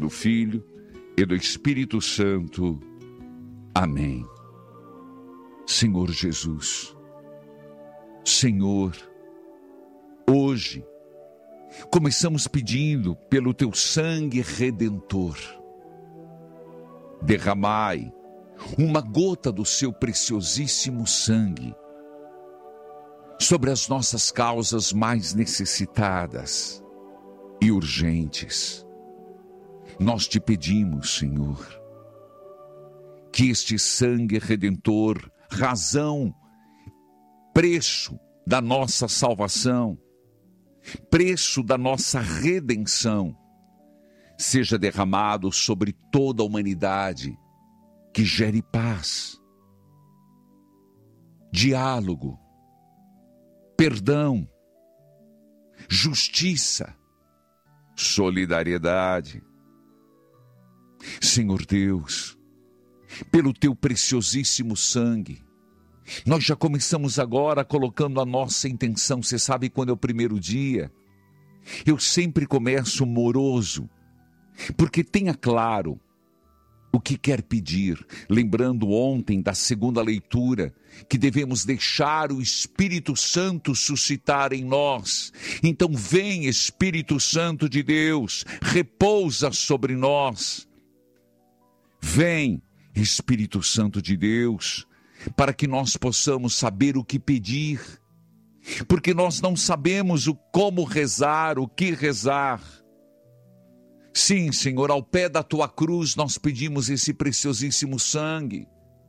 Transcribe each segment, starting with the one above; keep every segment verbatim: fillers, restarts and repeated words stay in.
do Filho e do Espírito Santo. Amém. Senhor Jesus, Senhor, hoje começamos pedindo pelo teu sangue redentor. Derramai uma gota do seu preciosíssimo sangue sobre as nossas causas mais necessitadas e urgentes. Nós te pedimos, Senhor, que este sangue redentor, razão, preço da nossa salvação, preço da nossa redenção, seja derramado sobre toda a humanidade, que gere paz, diálogo, perdão, justiça, solidariedade. Senhor Deus, pelo teu preciosíssimo sangue, nós já começamos agora colocando a nossa intenção. Você sabe, quando é o primeiro dia, eu sempre começo moroso, porque tenha claro o que quer pedir, lembrando ontem da segunda leitura, que devemos deixar o Espírito Santo suscitar em nós. Então vem, Espírito Santo de Deus, repousa sobre nós. Vem, Espírito Santo de Deus, para que nós possamos saber o que pedir, porque nós não sabemos o como rezar, o que rezar. Sim, Senhor, ao pé da tua cruz nós pedimos esse preciosíssimo sangue.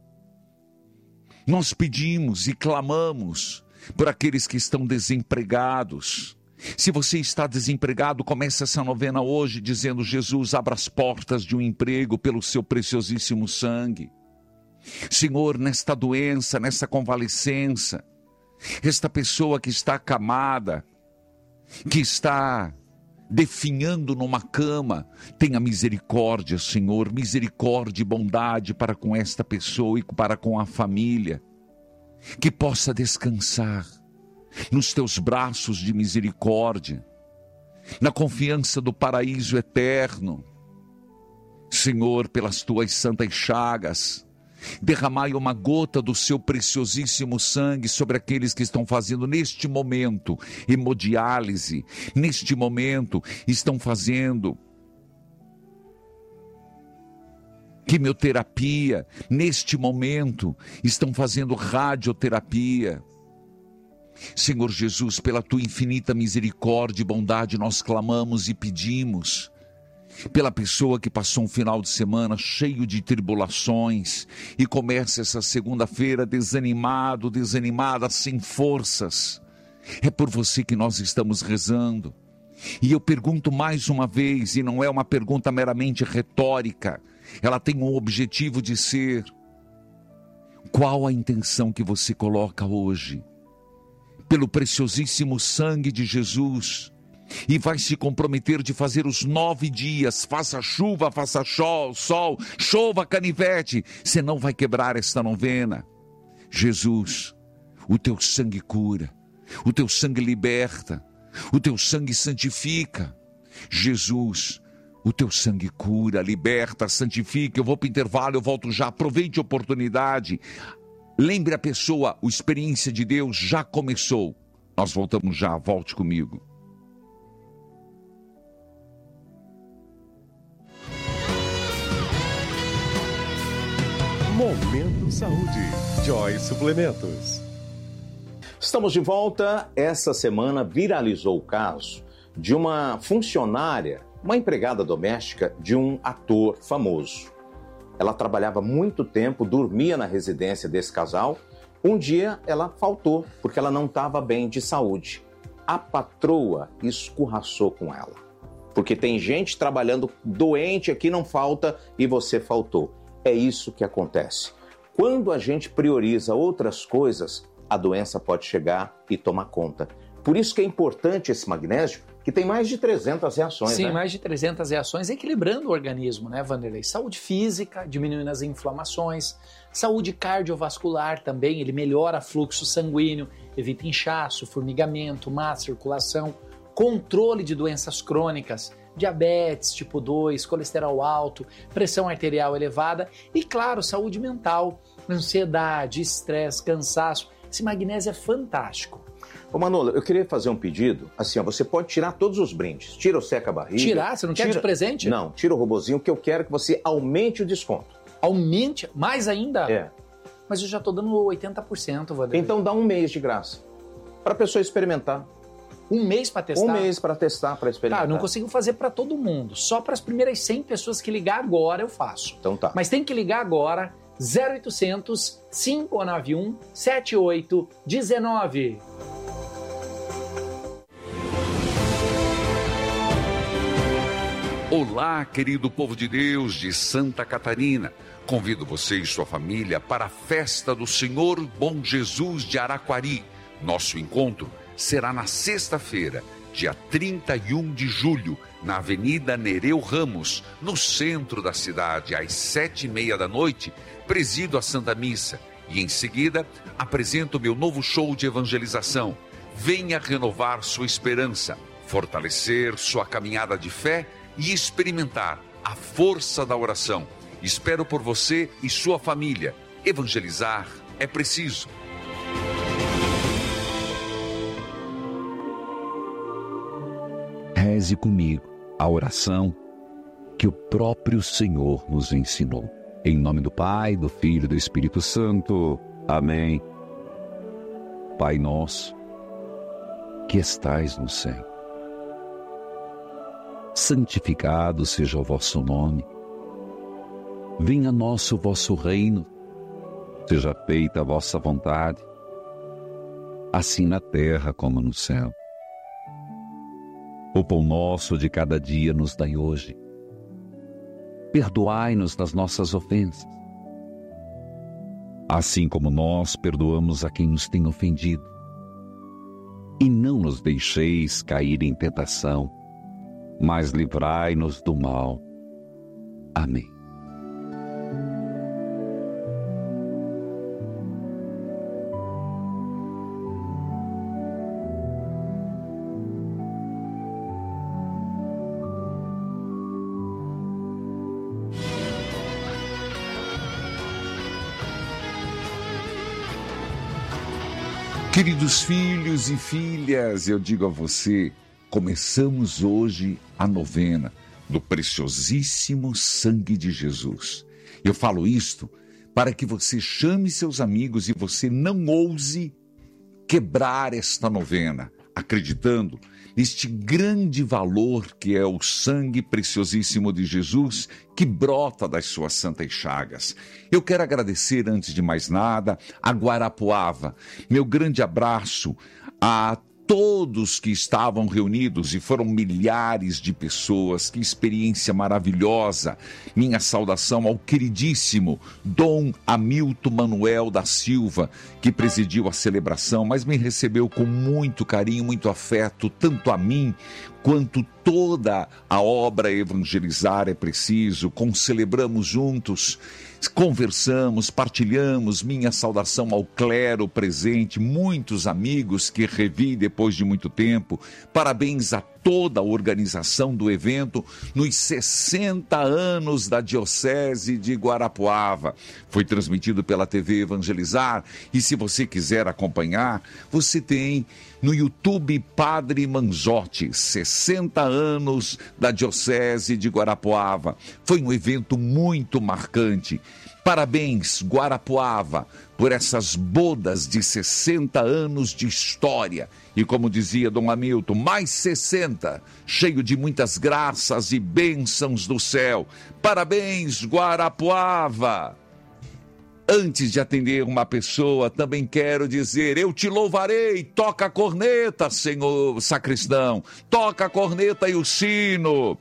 Nós pedimos e clamamos por aqueles que estão desempregados. Se você está desempregado, comece essa novena hoje dizendo: Jesus, abra as portas de um emprego pelo seu preciosíssimo sangue. Senhor, nesta doença, nessa convalescença, esta pessoa que está acamada, que está definhando numa cama, tenha misericórdia, Senhor, misericórdia e bondade para com esta pessoa e para com a família, que possa descansar nos teus braços de misericórdia, na confiança do paraíso eterno. Senhor, pelas tuas santas chagas, derramai uma gota do seu preciosíssimo sangue sobre aqueles que estão fazendo neste momento hemodiálise, neste momento estão fazendo quimioterapia, neste momento estão fazendo radioterapia. Senhor Jesus, pela tua infinita misericórdia e bondade, nós clamamos e pedimos pela pessoa que passou um final de semana cheio de tribulações e começa essa segunda-feira desanimado, desanimada, sem forças. É por você que nós estamos rezando. E eu pergunto mais uma vez, e não é uma pergunta meramente retórica, ela tem um objetivo de ser: qual a intenção que você coloca hoje pelo preciosíssimo sangue de Jesus, e vai se comprometer de fazer os nove dias, faça chuva, faça sol, sol, chova, canivete, você não vai quebrar esta novena. Jesus, o teu sangue cura, o teu sangue liberta, o teu sangue santifica. Jesus, o teu sangue cura, liberta, santifica. Eu vou para o intervalo, eu volto já, aproveite a oportunidade. Lembre a pessoa, a experiência de Deus já começou. Nós voltamos já, volte comigo. Momento Saúde, Joy Suplementos. Estamos de volta. Essa semana viralizou o caso de uma funcionária, uma empregada doméstica de um ator famoso. Ela trabalhava muito tempo, dormia na residência desse casal. Um dia ela faltou porque ela não estava bem de saúde. A patroa escorraçou com ela, porque tem gente trabalhando doente aqui, não falta, e você faltou. É isso que acontece. Quando a gente prioriza outras coisas, a doença pode chegar e tomar conta. Por isso que é importante esse magnésio, que tem mais de trezentas reações. Sim, né? mais de trezentas reações, equilibrando o organismo, né, Vanderlei? Saúde física, diminuindo as inflamações. Saúde cardiovascular também, ele melhora o fluxo sanguíneo, evita inchaço, formigamento, má circulação. Controle de doenças crônicas, diabetes tipo dois, colesterol alto, pressão arterial elevada e, claro, saúde mental, ansiedade, estresse, cansaço. Esse magnésio é fantástico. Ô Manolo, eu queria fazer um pedido. Assim, ó, você pode tirar todos os brindes. Tira o seca-barriga. Tirar? Você não quer tira... de presente? Não, tira o robozinho, que eu quero que você aumente o desconto. Aumente? Mais ainda? É. Mas eu já tô dando oitenta por cento, Vanderlei. Então dá um mês de graça. Para a pessoa experimentar. Um mês para testar? Um mês para testar, para experimentar. Tá, eu não consigo fazer para todo mundo. Só para as primeiras cem pessoas que ligar agora eu faço. Então tá. Mas tem que ligar agora, zero oitocentos, cinco nove um, sete oito um nove. Olá, querido povo de Deus de Santa Catarina. Convido você e sua família para a festa do Senhor Bom Jesus de Araquari. Nosso encontro será na sexta-feira, dia trinta e um de julho, na Avenida Nereu Ramos, no centro da cidade, às sete e meia da noite, presido a Santa Missa. E em seguida, apresento meu novo show de evangelização. Venha renovar sua esperança, fortalecer sua caminhada de fé e experimentar a força da oração. Espero por você e sua família. Evangelizar é preciso. Reze comigo a oração que o próprio Senhor nos ensinou. Em nome do Pai, do Filho e do Espírito Santo. Amém. Pai nosso, que estais no céu, santificado seja o vosso nome. Venha a nós o vosso reino, seja feita a vossa vontade, assim na terra como no céu. O pão nosso de cada dia nos dai hoje. Perdoai-nos das nossas ofensas, assim como nós perdoamos a quem nos tem ofendido. E não nos deixeis cair em tentação, mas livrai-nos do mal. Amém. Queridos filhos e filhas, eu digo a você, começamos hoje a novena do preciosíssimo sangue de Jesus. Eu falo isto para que você chame seus amigos e você não ouse quebrar esta novena, acreditando neste grande valor que é o sangue preciosíssimo de Jesus que brota das suas santas chagas. Eu quero agradecer, antes de mais nada, a Guarapuava. Meu grande abraço a todos que estavam reunidos, e foram milhares de pessoas. Que experiência maravilhosa. Minha saudação ao queridíssimo Dom Hamilton Manuel da Silva, que presidiu a celebração, mas me recebeu com muito carinho, muito afeto, tanto a mim quanto toda a obra Evangelizar é Preciso. Concelebramos juntos, conversamos, partilhamos. Minha saudação ao clero presente, muitos amigos que revi depois de muito tempo. Parabéns a toda a organização do evento nos sessenta anos da Diocese de Guarapuava. Foi transmitido pela T V Evangelizar, e se você quiser acompanhar, você tem no YouTube Padre Manzotti, sessenta anos da Diocese de Guarapuava. Foi um evento muito marcante. Parabéns, Guarapuava, por essas bodas de sessenta anos de história. E como dizia Dom Hamilton, mais sessenta, cheio de muitas graças e bênçãos do céu. Parabéns, Guarapuava! Antes de atender uma pessoa, também quero dizer, eu te louvarei. Toca a corneta, senhor sacristão. Toca a corneta e o sino.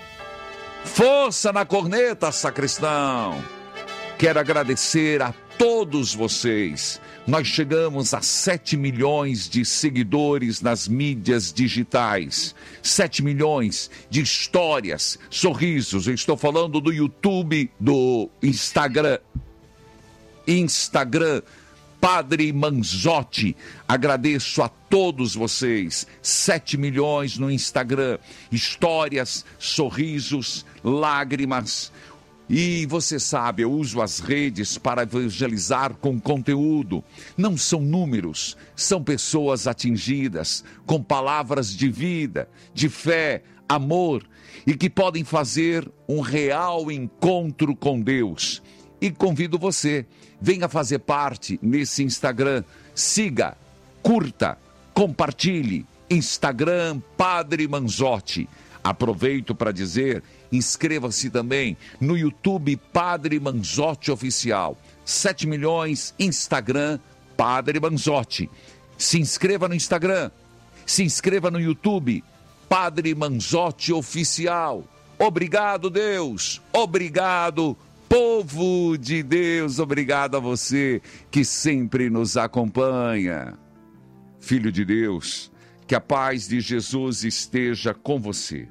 Força na corneta, sacristão. Quero agradecer a todos vocês. Nós chegamos a sete milhões de seguidores nas mídias digitais. sete milhões de histórias, sorrisos. Eu estou falando do YouTube, do Instagram. Instagram, Padre Manzotti. Agradeço a todos vocês. sete milhões no Instagram. Histórias, sorrisos, lágrimas. E você sabe, eu uso as redes para evangelizar com conteúdo. Não são números, são pessoas atingidas com palavras de vida, de fé, amor e que podem fazer um real encontro com Deus. E convido você, venha fazer parte nesse Instagram. Siga, curta, compartilhe. Instagram Padre Manzotti. Aproveito para dizer, inscreva-se também no YouTube Padre Manzotti Oficial. sete milhões, Instagram Padre Manzotti. Se inscreva no Instagram, se inscreva no YouTube Padre Manzotti Oficial. Obrigado, Deus. Obrigado, povo de Deus. Obrigado a você que sempre nos acompanha. Filho de Deus, que a paz de Jesus esteja com você.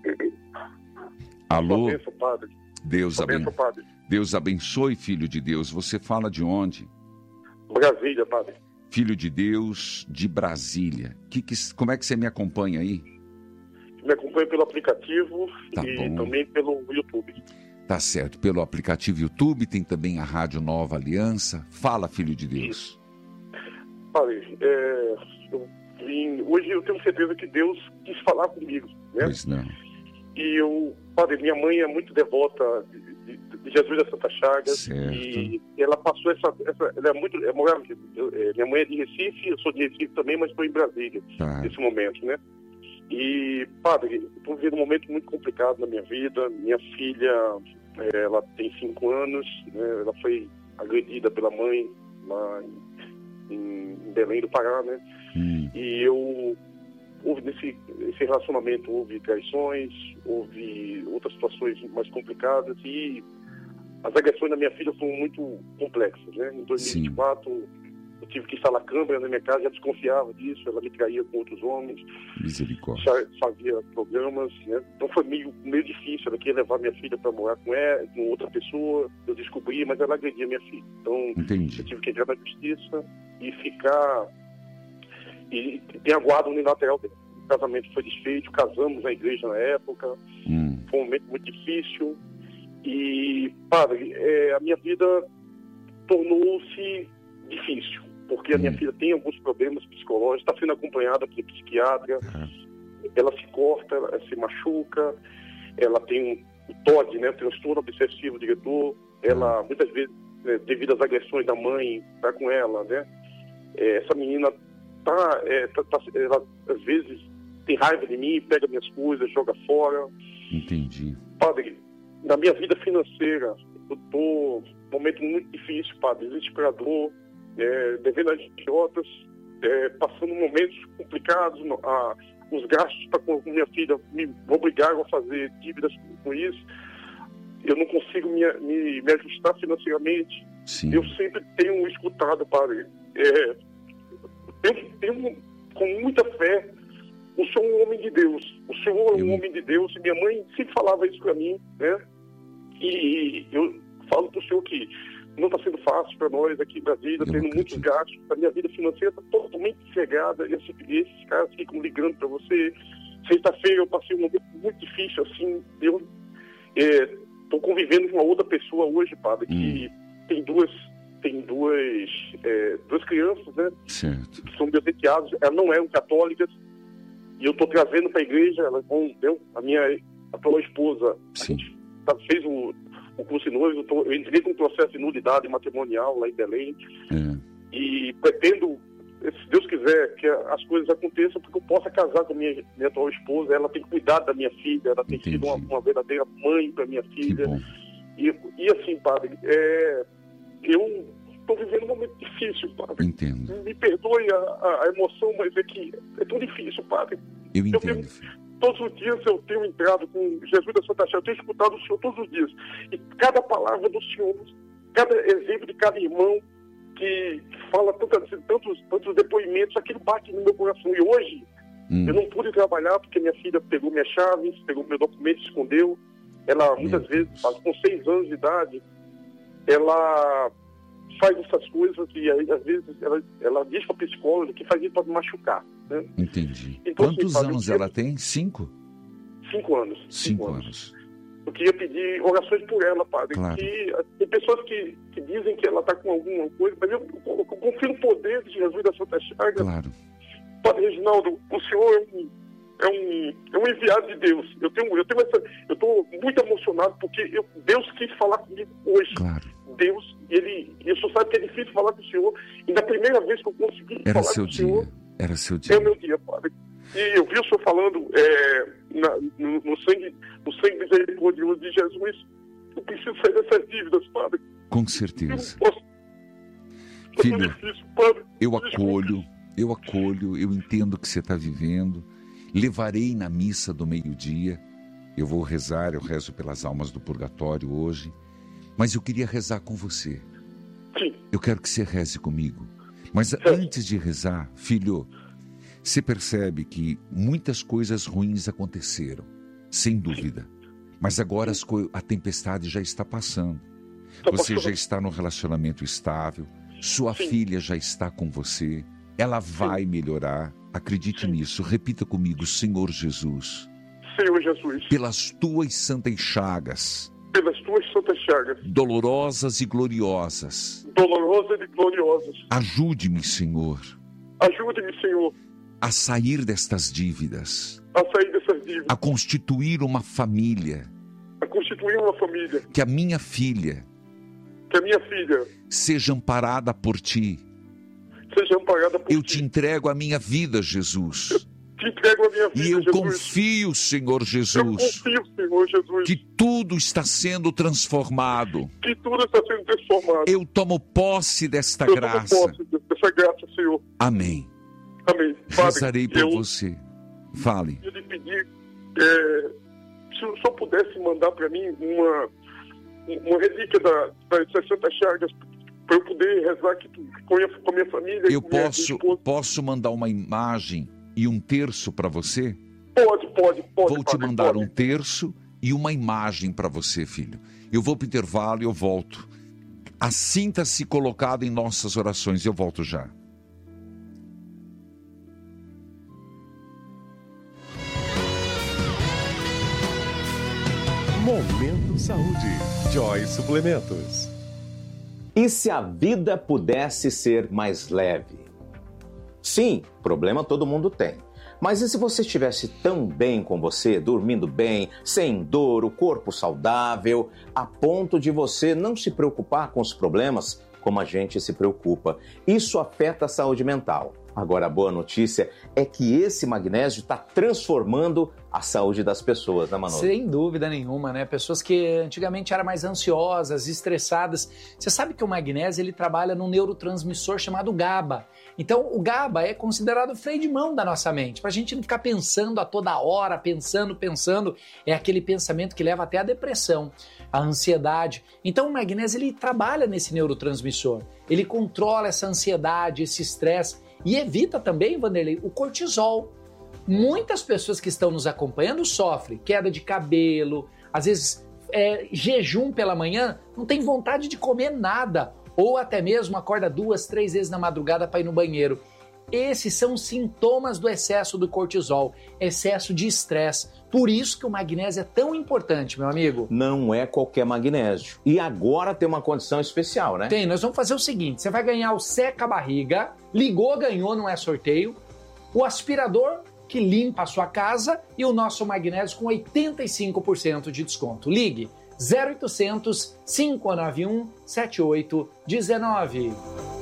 Alô? Deus abençoe. Deus abençoe, filho de Deus. Você fala de onde? Brasília, padre. Filho de Deus de Brasília. Que, que, como é que você me acompanha aí? Me acompanha pelo aplicativo tá e bom. também pelo YouTube. Tá certo, pelo aplicativo YouTube, tem também a Rádio Nova Aliança. Fala, filho de Deus. Isso. Padre, é, eu vim, hoje eu tenho certeza que Deus quis falar comigo, né? Pois não. E eu, padre, minha mãe é muito devota de, de, de Jesus da Santa Chagas. Certo. E ela passou essa, essa ela é muito, é, eu, é, minha mãe é de Recife, eu sou de Recife também, mas estou em Brasília Tá. nesse momento, né? E, padre, estou vivendo um momento muito complicado na minha vida. Minha filha, é, ela tem cinco anos, né? Ela foi agredida pela mãe lá em, em Belém do Pará, né? Hum. E eu, houve nesse, nesse relacionamento, houve traições, houve outras situações mais complicadas e as agressões da minha filha foram muito complexas, né? Em dois mil e vinte e quatro, Sim. eu tive que instalar câmera na minha casa, já desconfiava disso, ela me traía com outros homens. Misericórdia. Já fazia programas, né? Então foi meio, meio difícil, ela queria levar minha filha para morar com ela, com outra pessoa, eu descobri, mas ela agredia minha filha. Então, Entendi. eu tive que entrar na justiça e ficar... E tem a guarda unilateral dele. O casamento foi desfeito, casamos na igreja na época, Hum. foi um momento muito difícil. E, padre, é, a minha vida tornou-se difícil, porque a minha Hum. filha tem alguns problemas psicológicos, está sendo acompanhada por psiquiatra, Ah. ela se corta, ela se machuca, ela tem um T O D, né, transtorno obsessivo diretor, ela, muitas vezes, né, devido às agressões da mãe, está com ela, né? É, essa menina tá, é, tá, tá, ela às vezes tem raiva de mim, pega minhas coisas, joga fora. Entendi. Padre, na minha vida financeira, eu tô num momento muito difícil, padre, desesperador, é, devendo às idiotas, é, passando momentos complicados, a, os gastos para com minha filha me obrigaram a fazer dívidas com isso. Eu não consigo me, me, me ajustar financeiramente. Sim. Eu sempre tenho escutado, padre, é, eu tenho com muita fé, o senhor é um homem de Deus, o senhor é um Eu... homem de Deus, e minha mãe sempre falava isso para mim, né? E eu falo para o senhor que não está sendo fácil para nós aqui em Brasília, tendo muitos gastos, a minha vida financeira está totalmente cegada, e esses, esses caras ficam ligando para você. Sexta-feira eu passei um momento muito difícil, assim, eu estou é, convivendo com uma outra pessoa hoje, padre, que hum. tem duas... tem duas, é, duas crianças, né? Certo. Que são meus enteados, elas não eram católicas, e eu estou trazendo para a igreja, elas vão, eu, a minha atual esposa, Sim. a gente tá, fez o, o curso de noivo, eu, tô, eu entrei com um processo de nulidade matrimonial lá em Belém, É. e pretendo, se Deus quiser, que as coisas aconteçam, porque eu possa casar com a minha, minha atual esposa, ela tem cuidado da minha filha, ela tem Entendi. sido uma, uma verdadeira mãe para minha Que filha, bom. e, e assim, padre, é... eu estou vivendo um momento difícil, padre. Entendo. Me perdoe a, a, a emoção, mas é que é tão difícil, padre. Eu Eu entendo, tenho, filho. todos os dias eu tenho entrado com Jesus da Santa Chagas, eu tenho escutado o Senhor todos os dias. E cada palavra do Senhor, cada exemplo de cada irmão que, que fala tantos, tantos, tantos depoimentos, aquilo bate no meu coração. E hoje, hum. eu não pude trabalhar porque minha filha pegou minhas chaves, pegou meu documento e escondeu. Ela, muitas meu vezes, Deus. com seis anos de idade, ela faz essas coisas e aí, às vezes, ela, ela diz para a psicóloga que faz isso para me machucar. Né? Entendi. Então, Quantos assim, anos padre, ela tem? Cinco? Cinco anos. Cinco, cinco anos. anos. Eu queria pedir orações por ela, padre. Claro. Que, tem pessoas que, que dizem que ela está com alguma coisa, mas eu, eu, eu confio no poder de Jesus da Santa Chaga. Claro. Padre Reginaldo, o senhor é um, é um, é um enviado de Deus. Eu tenho, eu tenho essa, eu estou muito emocionado porque eu, Deus quis falar comigo hoje. Claro. Deus, ele, eu só sabe que é difícil falar com o senhor. E na primeira vez que eu consegui Era falar seu com o senhor, dia. Era seu dia. é o meu dia, padre. E eu vi o senhor falando é, na, no, no sangue, no sangue misericordioso de Jesus. Eu preciso sair dessas dívidas, padre. Com Eu certeza. não posso. É Filho, tão difícil, padre. Eu Desculpe. acolho, eu acolho, eu entendo o que você está vivendo. Levarei na missa do meio-dia. Eu vou rezar, eu rezo pelas almas do purgatório hoje. Mas eu queria rezar com você. Sim. Eu quero que você reze comigo. Mas Sim. antes de rezar, filho, você percebe que muitas coisas ruins aconteceram, sem dúvida. Mas agora as co- a tempestade já está passando. Tá Você passando. já está num relacionamento estável. Sua Sim. filha já está com você. Ela vai melhorar. Acredite Sim. nisso. Repita comigo, Senhor Jesus. Senhor Jesus, Pelas tuas santas chagas, pelas tuas santas chagas, dolorosas e gloriosas, dolorosas e gloriosas, ajude-me, Senhor, ajude-me, Senhor, a sair destas dívidas, a sair dessas dívidas, a constituir uma família, a constituir uma família, que a minha filha que a minha filha seja amparada por ti. seja amparada por Eu ti. te entrego a minha vida, Jesus. Te entrego a minha vida, E eu Jesus. confio, Senhor Eu Jesus, confio, Senhor Jesus, que tudo está sendo transformado. que tudo está sendo transformado. Eu tomo posse desta Eu graça. tomo posse dessa graça, Senhor. Amém. Amém. Padre, Rezarei por eu você. Fale. queria lhe pedir, é, se o senhor pudesse mandar para mim uma, uma relíquia da, das sessenta chagas, para eu poder rezar aqui com a minha, com a minha família. Eu com minha posso, esposa. posso mandar uma imagem e um terço para você? Pode, pode, pode. Vou te padre, mandar pode. um terço e uma imagem para você, filho. Eu vou para o intervalo e eu volto. Assinta-se colocado em nossas orações. Eu volto já. Momento Saúde. Joy Suplementos. E se a vida pudesse ser mais leve? Sim, problema todo mundo tem. Mas e se você estivesse tão bem com você, dormindo bem, sem dor, o corpo saudável, a ponto de você não se preocupar com os problemas como a gente se preocupa? Isso afeta a saúde mental. Agora, a boa notícia é que esse magnésio está transformando a saúde das pessoas, né, Manolo? Sem dúvida nenhuma, né? Pessoas que antigamente eram mais ansiosas, estressadas. Você sabe que o magnésio ele trabalha num neurotransmissor chamado GABA. Então, o GABA é considerado o freio de mão da nossa mente, para a gente não ficar pensando a toda hora, pensando, pensando. É aquele pensamento que leva até a depressão, a ansiedade. Então, o magnésio ele trabalha nesse neurotransmissor. Ele controla essa ansiedade, esse estresse e evita também, Vanderlei, o cortisol. Muitas pessoas que estão nos acompanhando sofrem queda de cabelo, às vezes é, jejum pela manhã, não tem vontade de comer nada, ou até mesmo acorda duas, três vezes na madrugada para ir no banheiro. Esses são sintomas do excesso do cortisol, excesso de estresse. Por isso que o magnésio é tão importante, meu amigo. Não é qualquer magnésio. E agora tem uma condição especial, né? Tem, nós vamos fazer o seguinte, você vai ganhar o seca-barriga, ligou, ganhou, não é sorteio, o aspirador que limpa a sua casa e o nosso magnésio com oitenta e cinco por cento de desconto. Ligue zero oitocentos, cinco nove um, sete oito um nove.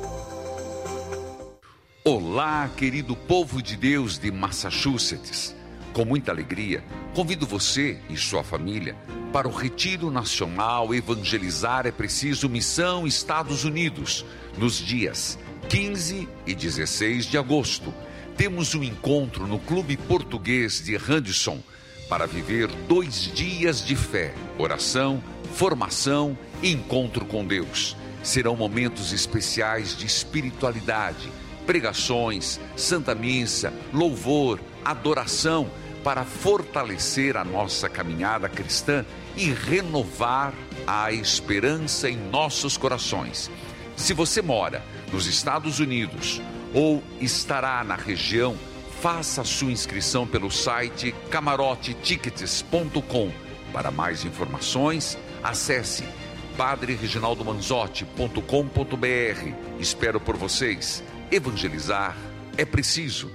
Olá, querido povo de Deus de Massachusetts. Com muita alegria, convido você e sua família para o Retiro Nacional Evangelizar é Preciso Missão Estados Unidos, nos dias quinze e dezesseis de agosto. Temos um encontro no Clube Português de Henderson para viver dois dias de fé, oração, formação e encontro com Deus. Serão momentos especiais de espiritualidade, pregações, santa missa, louvor, adoração, para fortalecer a nossa caminhada cristã e renovar a esperança em nossos corações. Se você mora nos Estados Unidos ou estará na região, faça a sua inscrição pelo site camarote tickets ponto com. Para mais informações, acesse padre reginaldo manzotti ponto com ponto br. Espero por vocês. Evangelizar é preciso.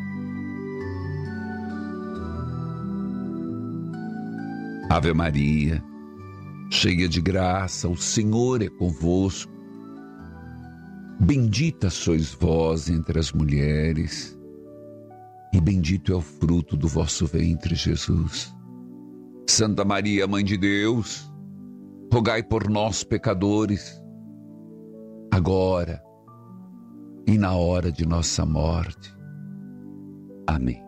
Ave Maria, cheia de graça, o Senhor é convosco. Bendita sois vós entre as mulheres, e bendito é o fruto do vosso ventre, Jesus. Santa Maria, Mãe de Deus, rogai por nós, pecadores, agora e na hora de nossa morte. Amém.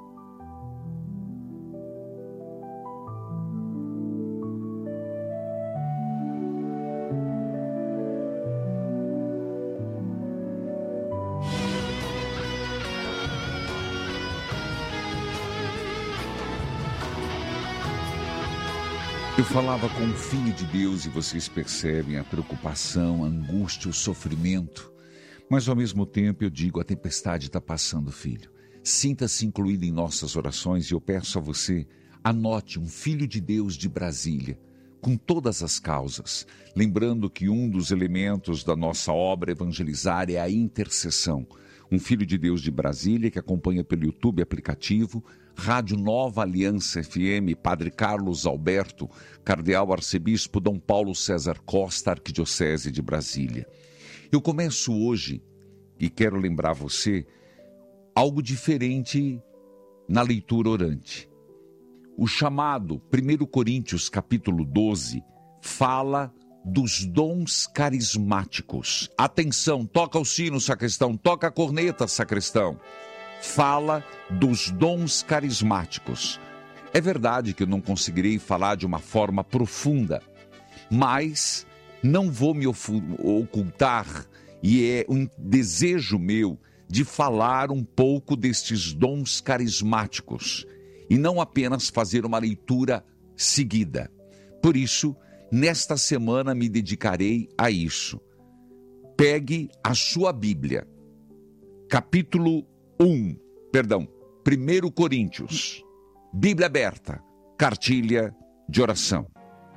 Eu falava com o Filho de Deus e vocês percebem a preocupação, a angústia, o sofrimento. Mas ao mesmo tempo eu digo, a tempestade está passando, filho. Sinta-se incluído em nossas orações e eu peço a você, anote um Filho de Deus de Brasília, com todas as causas. Lembrando que um dos elementos da nossa obra evangelizar é a intercessão. Um Filho de Deus de Brasília que acompanha pelo YouTube aplicativo, Rádio Nova Aliança F M, Padre Carlos Alberto, Cardeal Arcebispo Dom Paulo César Costa, Arquidiocese de Brasília. Eu começo hoje, e quero lembrar você, algo diferente na leitura orante. O chamado primeiro Coríntios capítulo doze fala dos dons carismáticos. Atenção, toca o sino, sacristão, toca a corneta, sacristão. Fala dos dons carismáticos. É verdade que eu não conseguirei falar de uma forma profunda, mas não vou me ocultar, e é um desejo meu de falar um pouco destes dons carismáticos, e não apenas fazer uma leitura seguida. Por isso, nesta semana me dedicarei a isso. Pegue a sua Bíblia, capítulo um, perdão, primeiro Coríntios, Bíblia aberta, cartilha de oração.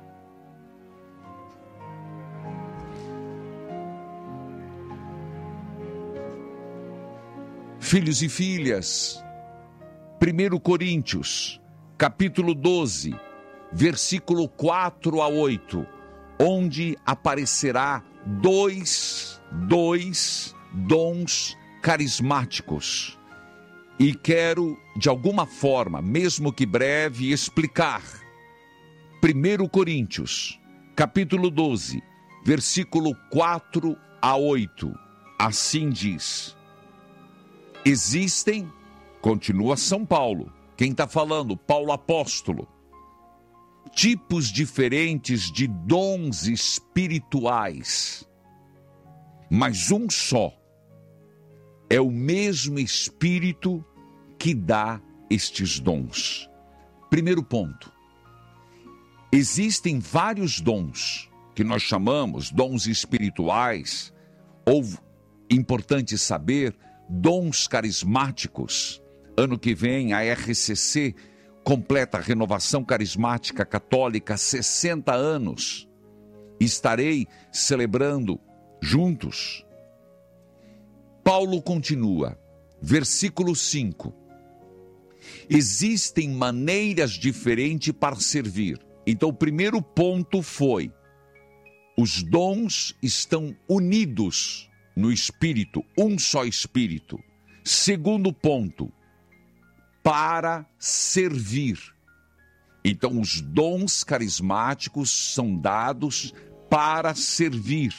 Filhos e filhas, primeiro Coríntios, capítulo doze, versículo quatro a oito, onde aparecerá dois, dois dons carismáticos. E quero, de alguma forma, mesmo que breve, explicar. primeiro Coríntios, capítulo doze, versículo quatro a oito, assim diz: existem, continua São Paulo, quem está falando? Paulo apóstolo. Tipos diferentes de dons espirituais, mas um só. É o mesmo Espírito que dá estes dons. Primeiro ponto. Existem vários dons que nós chamamos dons espirituais, ou, importante saber, dons carismáticos. Ano que vem a R C C completa a Renovação Carismática Católica sessenta anos. Estarei celebrando juntos. Paulo continua, versículo cinco. Existem maneiras diferentes para servir. Então o primeiro ponto foi, os dons estão unidos no Espírito, um só Espírito. Segundo ponto, para servir. Então os dons carismáticos são dados para servir.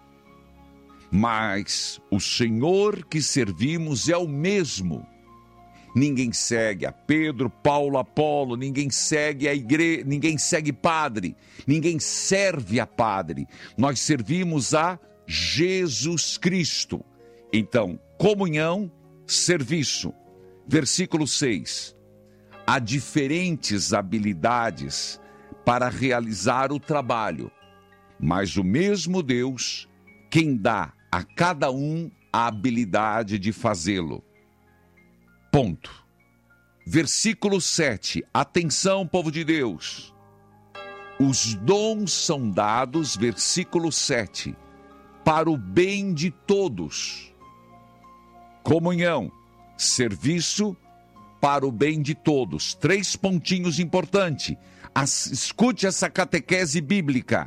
Mas o Senhor que servimos é o mesmo. Ninguém segue a Pedro, Paulo, Apolo, ninguém segue a igreja, ninguém segue padre, ninguém serve a padre. Nós servimos a Jesus Cristo. Então, comunhão, serviço. Versículo seis. Há diferentes habilidades para realizar o trabalho, mas o mesmo Deus quem dá a cada um a habilidade de fazê-lo. Ponto. Versículo sete. Atenção, povo de Deus. Os dons são dados, versículo sete, para o bem de todos. Comunhão, serviço para o bem de todos. Três pontinhos importantes. As, escute essa catequese bíblica.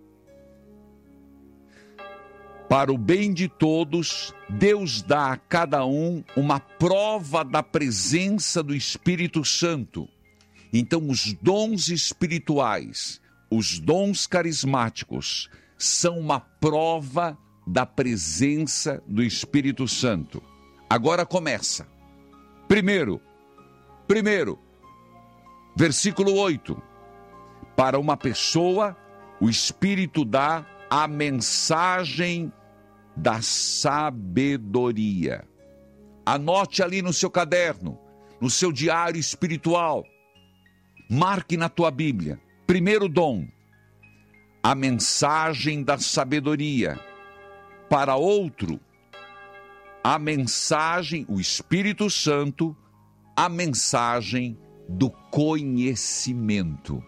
Para o bem de todos, Deus dá a cada um uma prova da presença do Espírito Santo. Então, os dons espirituais, os dons carismáticos, são uma prova da presença do Espírito Santo. Agora começa. Primeiro, primeiro, versículo oito. Para uma pessoa, o Espírito dá a mensagem da sabedoria. Anote ali no seu caderno, no seu diário espiritual. Marque na tua Bíblia. Primeiro dom, a mensagem da sabedoria. Para outro, a mensagem, o Espírito Santo, a mensagem do conhecimento.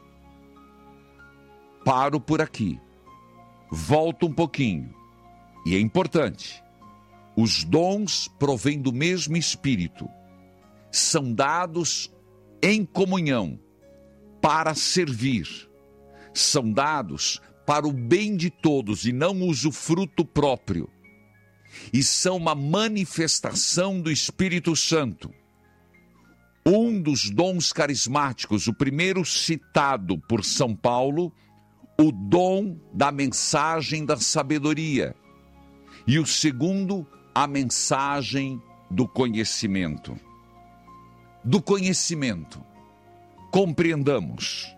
Paro por aqui. Volto um pouquinho. E é importante. Os dons provêm do mesmo Espírito. São dados em comunhão para servir. São dados para o bem de todos e não usufruto próprio. E são uma manifestação do Espírito Santo. Um dos dons carismáticos, o primeiro citado por São Paulo, o dom da mensagem da sabedoria. E o segundo, a mensagem do conhecimento. Do conhecimento, compreendamos.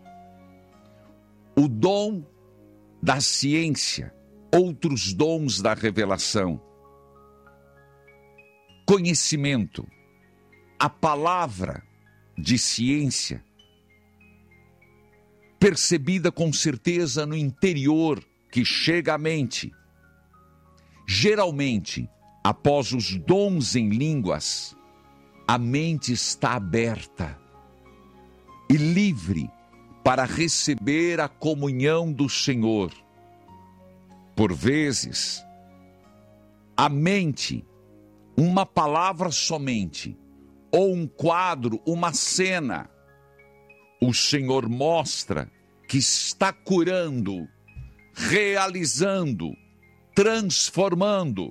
O dom da ciência, outros dons da revelação. Conhecimento, a palavra de ciência, percebida com certeza no interior, que chega à mente. Geralmente, após os dons em línguas, a mente está aberta e livre para receber a comunhão do Senhor. Por vezes, a mente, uma palavra somente, ou um quadro, uma cena, o Senhor mostra que está curando, realizando, transformando.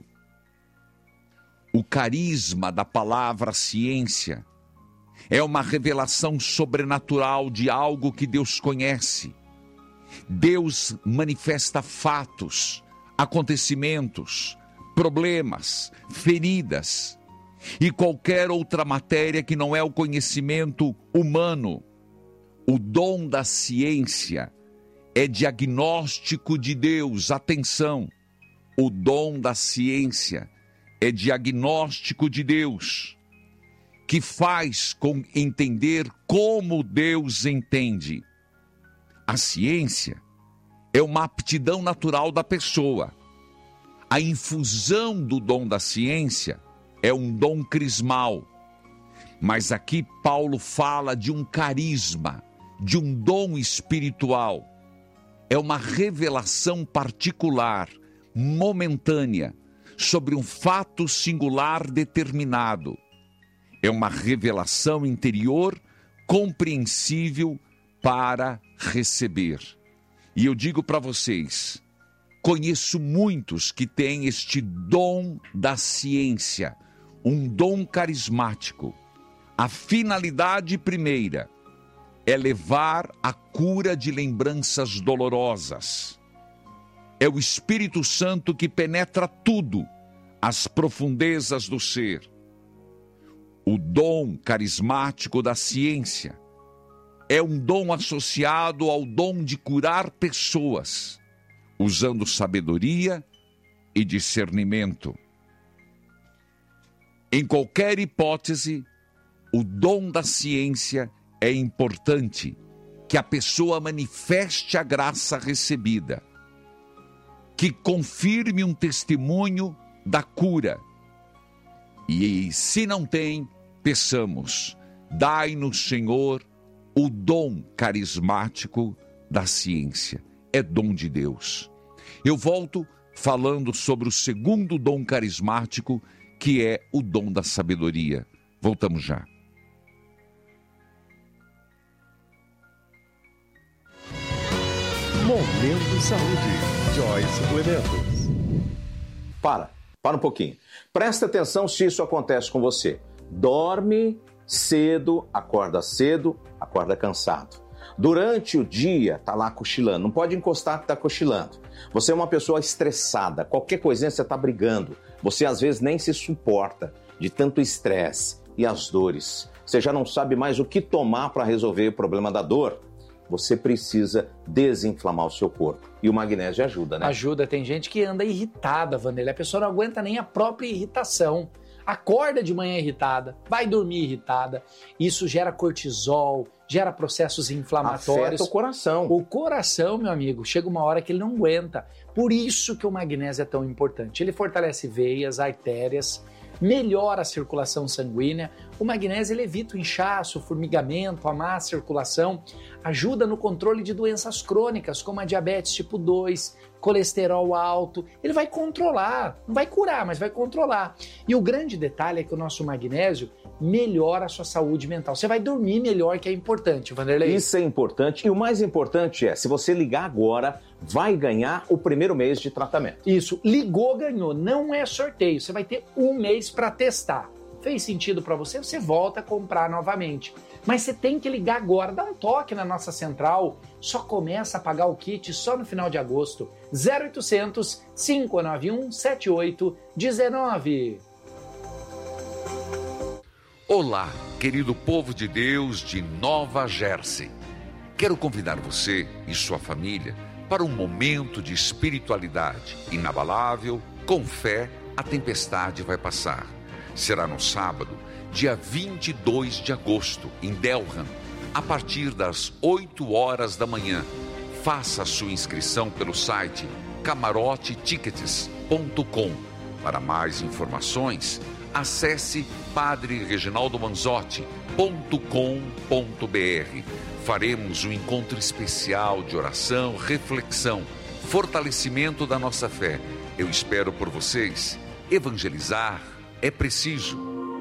O carisma da palavra ciência é uma revelação sobrenatural de algo que Deus conhece. Deus manifesta fatos, acontecimentos, problemas, feridas e qualquer outra matéria que não é o conhecimento humano. O dom da ciência é diagnóstico de Deus. Atenção! O dom da ciência é diagnóstico de Deus, que faz com entender como Deus entende. A ciência é uma aptidão natural da pessoa. A infusão do dom da ciência é um dom crismal. Mas aqui Paulo fala de um carisma, de um dom espiritual. É uma revelação particular, momentânea, sobre um fato singular determinado. É uma revelação interior, compreensível para receber. E eu digo para vocês, conheço muitos que têm este dom da ciência, um dom carismático. A finalidade primeira é levar a cura de lembranças dolorosas. É o Espírito Santo que penetra tudo, as profundezas do ser. O dom carismático da ciência é um dom associado ao dom de curar pessoas, usando sabedoria e discernimento. Em qualquer hipótese, o dom da ciência é importante que a pessoa manifeste a graça recebida. que confirme um testemunho da cura. E se não tem, peçamos, dai-nos, Senhor, o dom carismático da ciência. É dom de Deus. Eu volto falando sobre o segundo dom carismático, que é o dom da sabedoria. Voltamos já. Momento Saúde. Joy Suplementos. Para, para um pouquinho. Presta atenção se isso acontece com você. Dorme cedo, acorda cedo, acorda cansado. Durante o dia, tá lá cochilando. Não pode encostar que tá cochilando. Você é uma pessoa estressada. Qualquer coisinha você tá brigando. Você às vezes nem se suporta de tanto estresse e as dores. Você já não sabe mais o que tomar para resolver o problema da dor. Você precisa desinflamar o seu corpo. E o magnésio ajuda, né? Ajuda. Tem gente que anda irritada, Vanderlei. A pessoa não aguenta nem a própria irritação. Acorda de manhã irritada, vai dormir irritada. Isso gera cortisol, gera processos inflamatórios. Afeta o coração. O coração, meu amigo, chega uma hora que ele não aguenta. Por isso que o magnésio é tão importante. Ele fortalece veias, artérias, melhora a circulação sanguínea. O magnésio ele evita o inchaço, o formigamento, a má circulação, ajuda no controle de doenças crônicas, como a diabetes tipo dois, colesterol alto. Ele vai controlar, não vai curar, mas vai controlar. E o grande detalhe é que o nosso magnésio melhora a sua saúde mental. Você vai dormir melhor, que é importante, Vanderlei. Isso é importante. E o mais importante é, se você ligar agora, vai ganhar o primeiro mês de tratamento. Isso, ligou, ganhou. Não é sorteio. Você vai ter um mês para testar. Fez sentido para você? Você volta a comprar novamente. Mas você tem que ligar agora, dá um toque na nossa central. Só começa a pagar o kit só no final de agosto. zero oitocentos, cinco nove um, sete oito um nove. Olá, querido povo de Deus de Nova Jersey. Quero convidar você e sua família para um momento de espiritualidade inabalável. Com fé, a tempestade vai passar. Será no sábado, dia vinte e dois de agosto, em Delham, a partir das oito horas da manhã. Faça a sua inscrição pelo site camarote tickets ponto com. Para mais informações, acesse padre reginaldo manzotti ponto com ponto br. Faremos um encontro especial de oração, reflexão, fortalecimento da nossa fé. Eu espero por vocês. Evangelizar é preciso.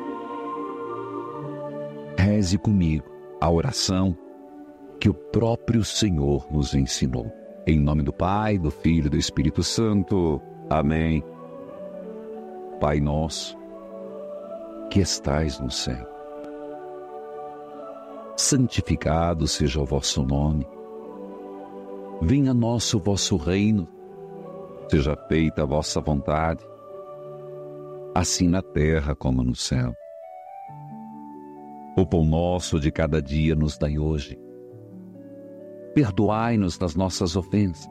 Reze comigo a oração que o próprio Senhor nos ensinou. Em nome do Pai, do Filho e do Espírito Santo. Amém. Pai nosso, que estais no céu, santificado seja o vosso nome. Venha a nós o vosso reino. Seja feita a vossa vontade, assim na terra como no céu. O pão nosso de cada dia nos dai hoje. Perdoai-nos das nossas ofensas,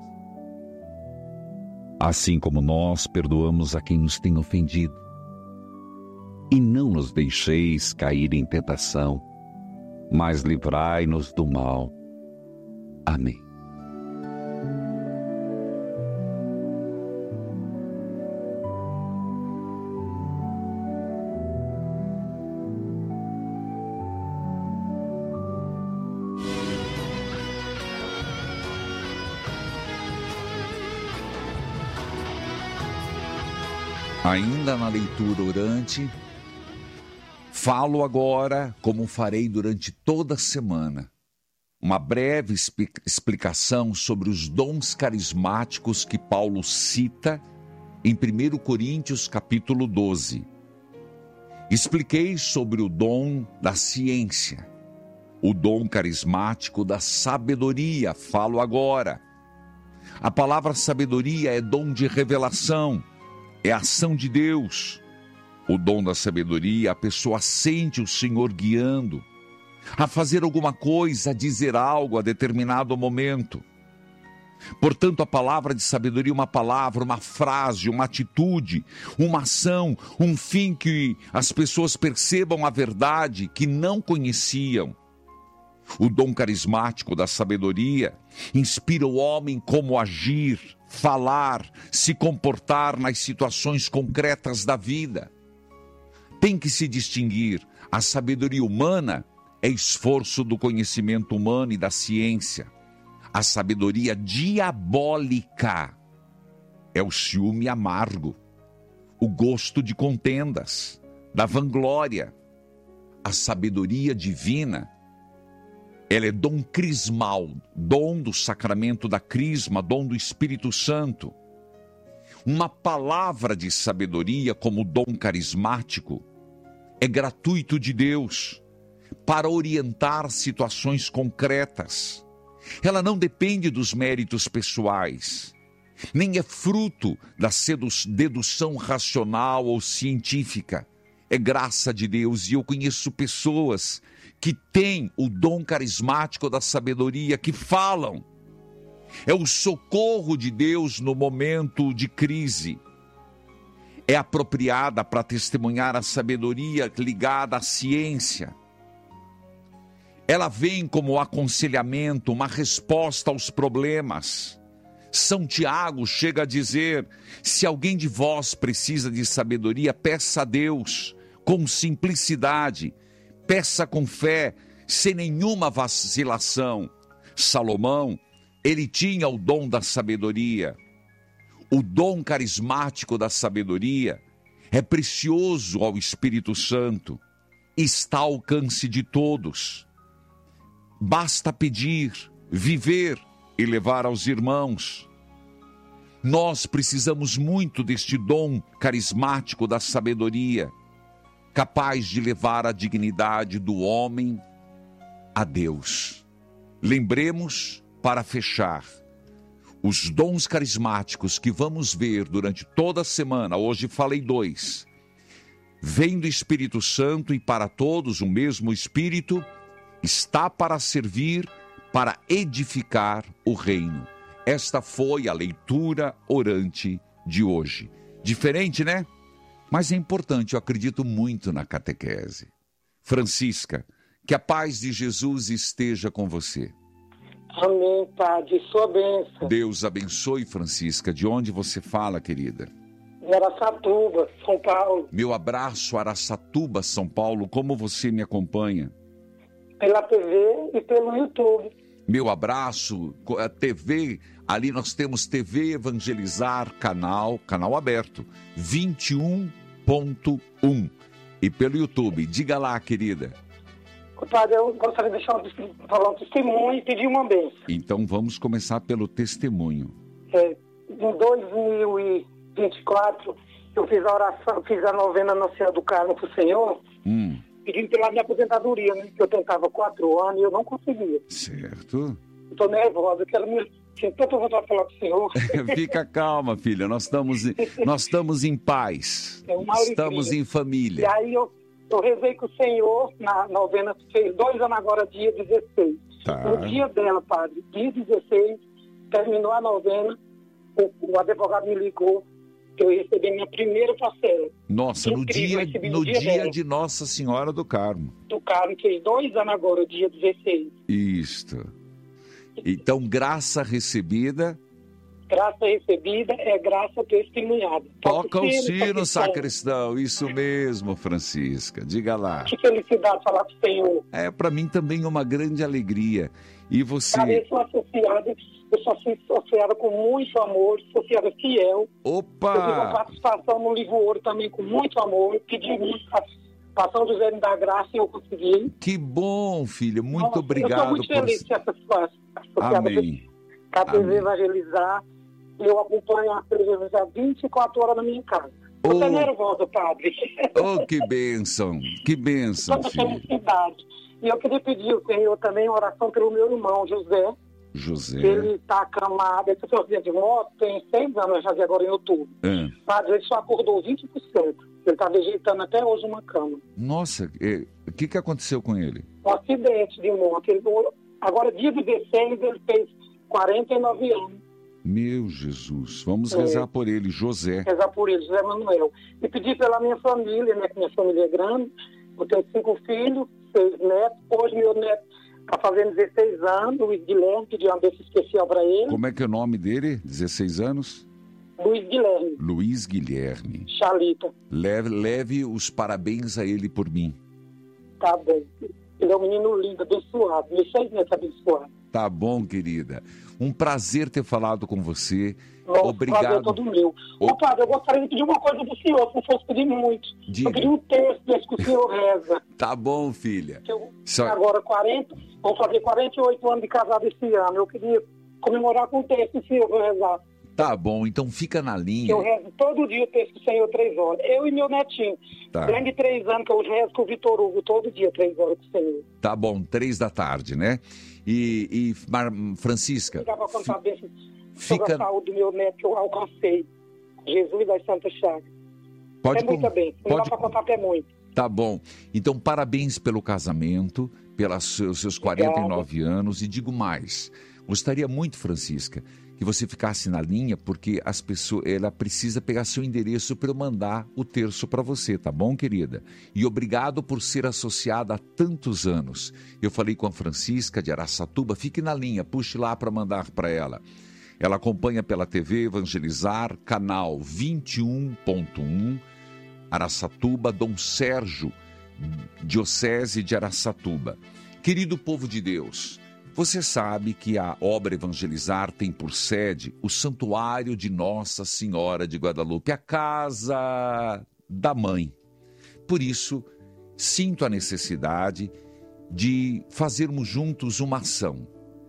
assim como nós perdoamos a quem nos tem ofendido. E não nos deixeis cair em tentação, mas livrai-nos do mal. Amém. Ainda na leitura orante, falo agora, como farei durante toda a semana, uma breve explicação sobre os dons carismáticos que Paulo cita em primeiro Coríntios capítulo doze. Expliquei sobre o dom da ciência, o dom carismático da sabedoria, falo agora. A palavra sabedoria é dom de revelação, é ação de Deus. O dom da sabedoria, a pessoa sente o Senhor guiando a fazer alguma coisa, a dizer algo a determinado momento. Portanto, a palavra de sabedoria é uma palavra, uma frase, uma atitude, uma ação, um fim que as pessoas percebam a verdade que não conheciam. O dom carismático da sabedoria inspira o homem como agir, falar, se comportar nas situações concretas da vida. Tem que se distinguir. A sabedoria humana é esforço do conhecimento humano e da ciência. A sabedoria diabólica é o ciúme amargo, o gosto de contendas, da vanglória. A sabedoria divina, ela é dom crismal, dom do sacramento da crisma, dom do Espírito Santo. Uma palavra de sabedoria como dom carismático é gratuito de Deus para orientar situações concretas. Ela não depende dos méritos pessoais, nem é fruto da dedução racional ou científica. É graça de Deus, e eu conheço pessoas que têm o dom carismático da sabedoria, que falam. É o socorro de Deus no momento de crise. É apropriada para testemunhar a sabedoria ligada à ciência. Ela vem como aconselhamento, uma resposta aos problemas. São Tiago chega a dizer: se alguém de vós precisa de sabedoria, peça a Deus com simplicidade, peça com fé, sem nenhuma vacilação. Salomão, ele tinha o dom da sabedoria. O dom carismático da sabedoria é precioso ao Espírito Santo, está ao alcance de todos. Basta pedir, viver e levar aos irmãos. Nós precisamos muito deste dom carismático da sabedoria, capaz de levar a dignidade do homem a Deus. Lembremos, para fechar, os dons carismáticos que vamos ver durante toda a semana. Hoje falei dois. Vem do Espírito Santo, e para todos o mesmo Espírito está para servir, para edificar o reino. Esta foi a leitura orante de hoje. Diferente, né? Mas é importante, eu acredito muito na catequese. Francisca, que a paz de Jesus esteja com você. Amém, Padre. Sua bênção. Deus abençoe, Francisca. De onde você fala, querida? De Araçatuba, São Paulo. Meu abraço, Araçatuba, São Paulo. Como você me acompanha? Pela T V e pelo YouTube. Meu abraço, a T V, ali nós temos T V Evangelizar, canal, canal aberto, vinte e um ponto um. E pelo YouTube, diga lá, querida. Padre, eu gostaria de deixar um, falar um testemunho e pedir uma bênção. Então vamos começar pelo testemunho. É, em dois mil e vinte e quatro, eu fiz a oração, fiz a novena Nossa Senhora do Carmo para o Senhor, hum. pedindo pela minha aposentadoria, né? Que eu tentava quatro anos e eu não conseguia. Certo. Estou nervosa, eu quero me... Tinha tanta vontade de falar com o Senhor. Fica calma, filha, nós estamos, nós estamos em paz, é uma estamos alegria. Em família. E aí eu, eu rezei com o Senhor, na novena, fez dois anos agora, dia dezesseis. Tá. No dia dela, padre, dia dezesseis, terminou a novena, o, o advogado me ligou, que eu recebi minha primeira parcela. Nossa, Incrível, no dia, no no dia, dia de Nossa Senhora do Carmo. Do Carmo, fez dois anos agora, dia dezesseis. Isto. Então, graça recebida... Graça recebida é graça testemunhada. Toca o sino, sacristão. Isso mesmo, Francisca. Diga lá. Que felicidade falar com o Senhor. É, para mim também é uma grande alegria. E você... Cara, eu sou associada, eu sou associada com muito amor, associada fiel. Opa! Eu tive uma participação no Livro Ouro também com muito amor. Pedi muito para São José me dar graça e eu consegui. Que bom, filha. Muito Nossa, obrigado. Eu estou muito feliz de ser associada. Amém. Com a T V Amém. Evangelizar. Eu acompanho a T V Evangelizar vinte e quatro horas na minha casa. Eu estou Oh. nervosa, padre. Oh, que bênção. Que bênção, Toda filha. felicidade. E eu queria pedir ao Senhor também uma oração pelo meu irmão, José. José. Ele está acamado, ele sofreu acidente de moto, tem seis anos, já vi agora em outubro. É. Padre, ele só acordou vinte por cento. Ele está vegetando até hoje numa cama. Nossa, é, o que, que aconteceu com ele? Um acidente de moto. Ele, agora, dia dezesseis, ele fez quarenta e nove anos. Meu Jesus. Vamos É. rezar por ele, José. Rezar por ele, José Manuel. E pedir pela minha família, né? Que minha família é grande. Eu tenho cinco filhos, seis netos. Hoje meu neto Tá fazendo dezesseis anos, Luiz Guilherme, pediu uma benção especial para ele. Como é que é o nome dele? dezesseis anos? Luiz Guilherme. Luiz Guilherme. Chalita. Leve, leve os parabéns a ele por mim. Tá bom. Ele é um menino lindo, abençoado. Meus seis netos abençoados. Tá bom, querida. Um prazer ter falado com você. Nossa, Obrigado. O prazer é todo meu. Ô, O... padre, eu gostaria de pedir uma coisa do senhor, se não fosse pedir muito. Diga. Eu pedi um texto desse que o senhor reza. Tá bom, filha. Que eu, Só... Agora, quarenta, vou fazer quarenta e oito anos de casado esse ano. Eu queria comemorar com o texto que o senhor vai rezar. Tá bom, então fica na linha. Eu rezo todo dia o texto do Senhor, três horas. Eu e meu netinho. Tá. Tem de três anos que eu rezo com o Vitor Hugo, todo dia, três horas com o Senhor. Tá bom, três da tarde, né? E, e Mar... Francisca... Dá para contar fi... bem sobre fica... a saúde do meu neto que eu alcancei. Jesus das Santas Chagas. Pode é muito com... bem, não Pode... dá para contar até muito. Tá bom. Então, parabéns pelo casamento, pelos seus quarenta e nove anos. E digo mais, gostaria muito, Francisca, que você ficasse na linha, porque as pessoas, ela precisa pegar seu endereço para eu mandar o terço para você, tá bom, querida? E obrigado por ser associada há tantos anos. Eu falei com a Francisca de Araçatuba, fique na linha, puxe lá para mandar para ela. Ela acompanha pela T V Evangelizar, canal vinte e um ponto um, Araçatuba, Dom Sérgio, Diocese de Araçatuba. Querido povo de Deus, você sabe que a obra Evangelizar tem por sede o Santuário de Nossa Senhora de Guadalupe, a casa da mãe. Por isso, sinto a necessidade de fazermos juntos uma ação.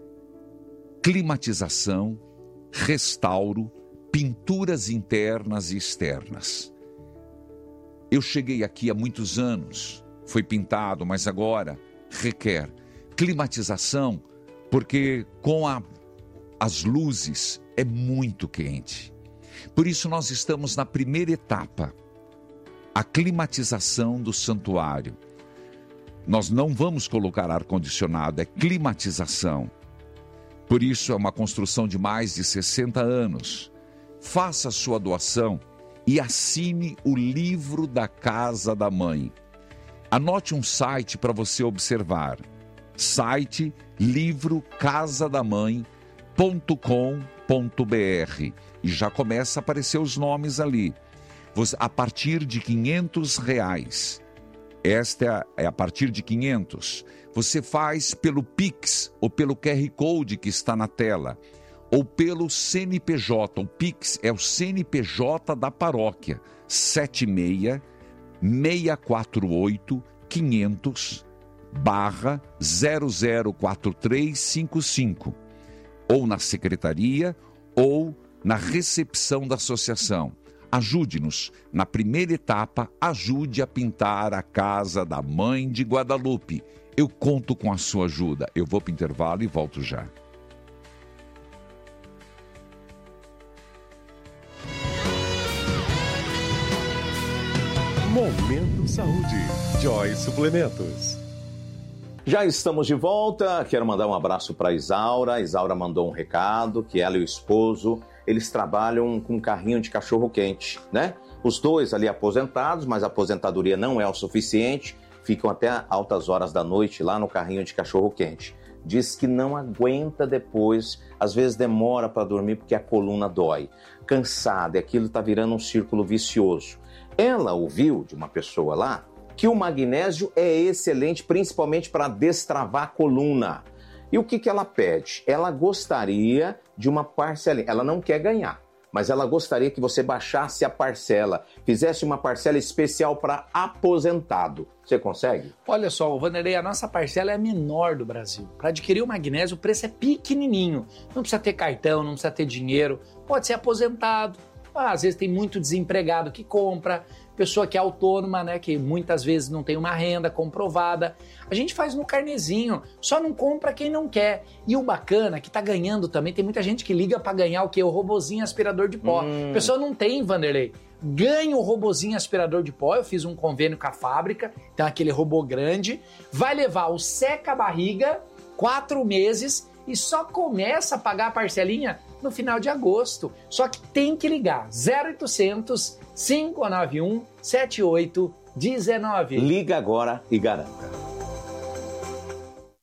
Climatização, restauro, pinturas internas e externas. Eu cheguei aqui há muitos anos, foi pintado, mas agora requer climatização, porque com a, as luzes é muito quente. Por isso nós estamos na primeira etapa, a climatização do santuário. Nós não vamos colocar ar-condicionado, é climatização. Por isso é uma construção de mais de sessenta anos. Faça a sua doação e assine o livro da Casa da Mãe. Anote um site para você observar. Site livro casa da mãe ponto com ponto br e já começa a aparecer os nomes ali. Você, a partir de quinhentos reais, esta é a, é a partir de quinhentos, você faz pelo Pix ou pelo Q R Code que está na tela, ou pelo C N P J. O Pix é o C N P J da paróquia, sete seis seis quatro oito quinhentos barra zero zero quatro três cinco cinco, ou na secretaria ou na recepção da associação. Ajude-nos. Na primeira etapa, ajude a pintar a Casa da Mãe de Guadalupe. Eu conto com a sua ajuda. Eu vou para o intervalo e volto já. Momento Saúde. Joy Suplementos. Já estamos de volta. Quero mandar um abraço para a Isaura. A Isaura mandou um recado que ela e o esposo, eles trabalham com um carrinho de cachorro-quente, né? Os dois ali aposentados, mas a aposentadoria não é o suficiente. Ficam até altas horas da noite lá no carrinho de cachorro-quente. Diz que não aguenta depois, às vezes demora para dormir porque a coluna dói. Cansada, e aquilo está virando um círculo vicioso. Ela ouviu de uma pessoa lá que o magnésio é excelente, principalmente para destravar a coluna. E o que, que ela pede? Ela gostaria de uma parcelinha. Ela não quer ganhar, mas ela gostaria que você baixasse a parcela, fizesse uma parcela especial para aposentado. Você consegue? Olha só, Vanderlei, a nossa parcela é a menor do Brasil. Para adquirir o magnésio, o preço é pequenininho. Não precisa ter cartão, não precisa ter dinheiro. Pode ser aposentado. Ah, às vezes tem muito desempregado que compra, pessoa que é autônoma, né, que muitas vezes não tem uma renda comprovada. A gente faz no carnezinho, só não compra quem não quer. E o bacana, que tá ganhando também, tem muita gente que liga para ganhar o quê? O robozinho aspirador de pó. Hum. A pessoa não tem, Vanderlei. Ganha o robozinho aspirador de pó, eu fiz um convênio com a fábrica, então aquele robô grande, vai levar o seca-barriga, quatro meses, e só começa a pagar a parcelinha no final de agosto. Só que tem que ligar, zero oitocentos, cinco nove um, sete oito um nove. Liga agora e garanta.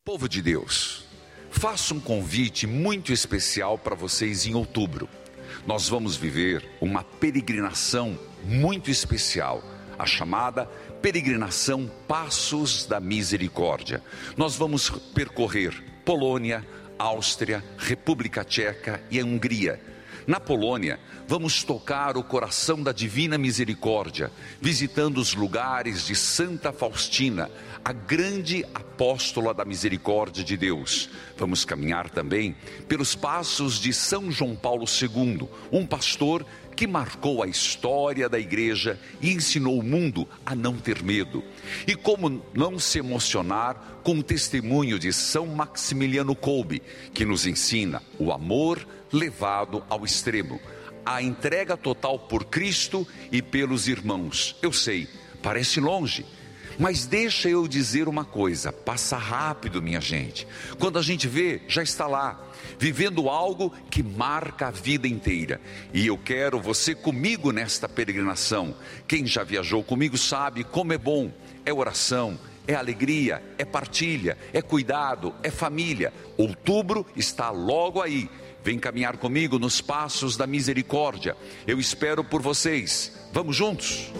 Povo de Deus, faço um convite muito especial para vocês em outubro. Nós vamos viver uma peregrinação muito especial, a chamada Peregrinação Passos da Misericórdia. Nós vamos percorrer Polônia, Áustria, República Tcheca e a Hungria. Na Polônia, vamos tocar o coração da Divina Misericórdia, visitando os lugares de Santa Faustina, a grande apóstola da misericórdia de Deus. Vamos caminhar também pelos passos de São João Paulo segundo, um pastor que marcou a história da igreja e ensinou o mundo a não ter medo. E como não se emocionar com o testemunho de São Maximiliano Kolbe, que nos ensina o amor levado ao extremo, a entrega total por Cristo e pelos irmãos. Eu sei, parece longe, mas deixa eu dizer uma coisa, passa rápido, minha gente. Quando a gente vê, já está lá, vivendo algo que marca a vida inteira. E eu quero você comigo nesta peregrinação. Quem já viajou comigo sabe como é bom, é oração, é alegria, é partilha, é cuidado, é família. Outubro está logo aí. Vem caminhar comigo nos passos da misericórdia. Eu espero por vocês. Vamos juntos?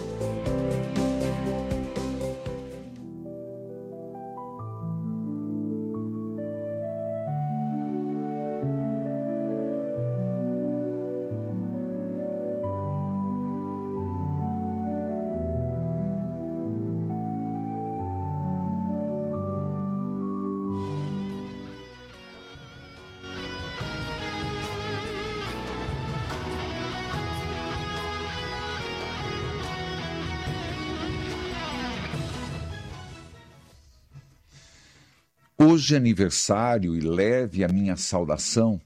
Hoje é aniversário e leve a minha saudação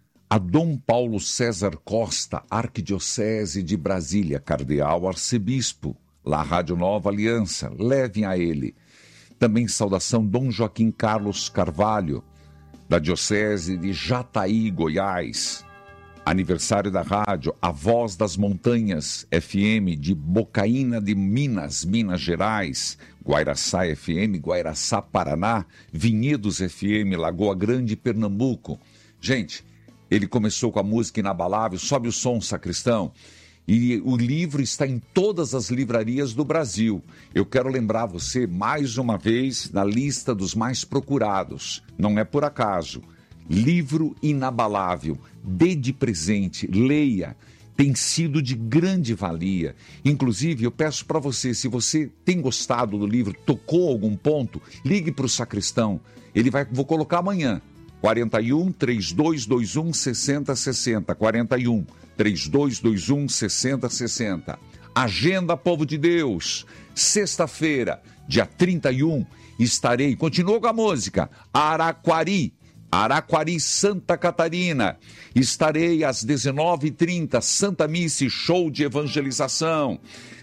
a Dom Paulo César Costa, arquidiocese de Brasília, cardeal arcebispo, lá Rádio Nova Aliança, levem a ele. Também saudação Dom Joaquim Carlos Carvalho, da diocese de Jataí, Goiás. Aniversário da rádio A Voz das Montanhas, F M de Bocaina de Minas, Minas Gerais, Guairaçá F M, Guairaçá, Paraná, Vinhedos F M, Lagoa Grande, Pernambuco. Gente, ele começou com a música inabalável, sobe o som, sacristão, e o livro está em todas as livrarias do Brasil. Eu quero lembrar você, mais uma vez, na lista dos mais procurados, não é por acaso. Livro inabalável, dê de presente, leia, tem sido de grande valia. Inclusive, eu peço para você, se você tem gostado do livro, tocou algum ponto, ligue para o sacristão. Ele vai, vou colocar amanhã, quarenta e um, três dois dois um, sessenta sessenta, quarenta e um, três dois dois um, sessenta sessenta. Agenda, povo de Deus, sexta-feira, dia trinta e um, estarei, continua com a música, Araquari, Araquari, Santa Catarina. Estarei às dezenove e trinta, Santa Missa e show de evangelização.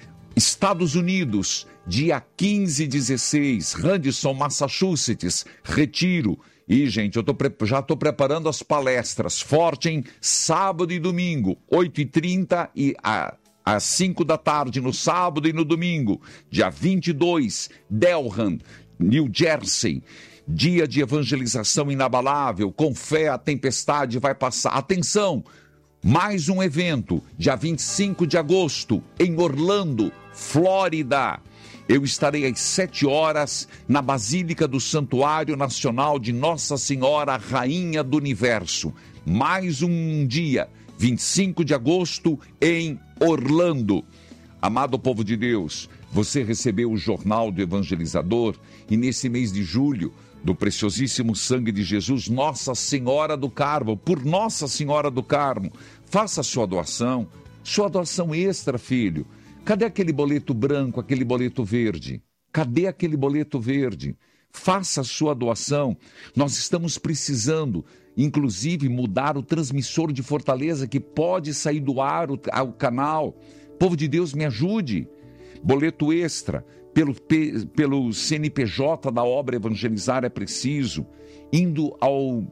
Estados Unidos, dia quinze e dezesseis, Radisson, Massachusetts, retiro. E, gente, eu tô, já estou preparando as palestras. Forte, hein? Sábado e domingo, oito e trinta e a, às cinco da tarde, no sábado e no domingo. Dia vinte e dois, Delran, New Jersey. Dia de evangelização inabalável, com fé a tempestade vai passar. Atenção, mais um evento, dia vinte e cinco de agosto, em Orlando, Flórida. Eu estarei às sete horas na Basílica do Santuário Nacional de Nossa Senhora, Rainha do Universo. Mais um dia, vinte e cinco de agosto, em Orlando. Amado povo de Deus, você recebeu o Jornal do Evangelizador e nesse mês de julho, do preciosíssimo sangue de Jesus, Nossa Senhora do Carmo, por Nossa Senhora do Carmo, faça a sua doação, sua doação extra, filho. Cadê aquele boleto branco, aquele boleto verde? Cadê aquele boleto verde? Faça a sua doação. Nós estamos precisando, inclusive, mudar o transmissor de Fortaleza, que pode sair do ar o, o canal. Povo de Deus, me ajude. Boleto extra. Pelo, pelo C N P J da obra Evangelizar é Preciso, indo ao,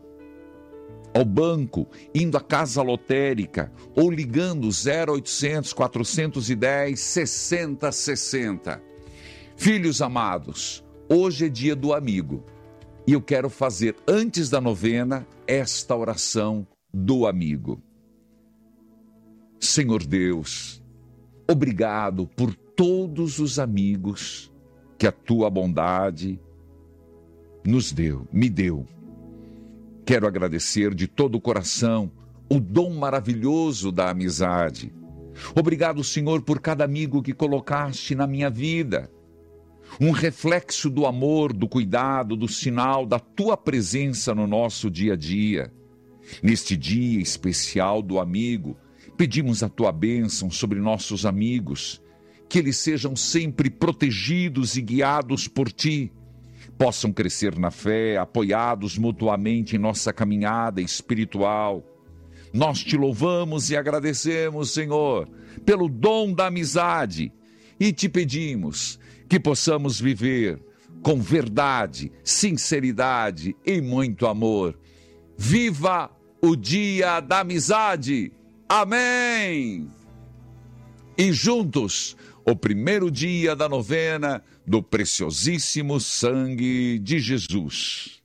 ao banco, indo à casa lotérica, ou ligando zero oitocentos, quatrocentos e dez, sessenta sessenta. Filhos amados, hoje é dia do amigo. E eu quero fazer, antes da novena, esta oração do amigo. Senhor Deus, obrigado por todos os amigos que a tua bondade nos deu, me deu. Quero agradecer de todo o coração o dom maravilhoso da amizade. Obrigado, Senhor, por cada amigo que colocaste na minha vida. Um reflexo do amor, do cuidado, do sinal da tua presença no nosso dia a dia. Neste dia especial do amigo, pedimos a tua bênção sobre nossos amigos, que eles sejam sempre protegidos e guiados por ti, possam crescer na fé, apoiados mutuamente em nossa caminhada espiritual. Nós te louvamos e agradecemos, Senhor, pelo dom da amizade e te pedimos que possamos viver com verdade, sinceridade e muito amor. Viva o dia da amizade! Amém! E juntos, o primeiro dia da novena do preciosíssimo sangue de Jesus.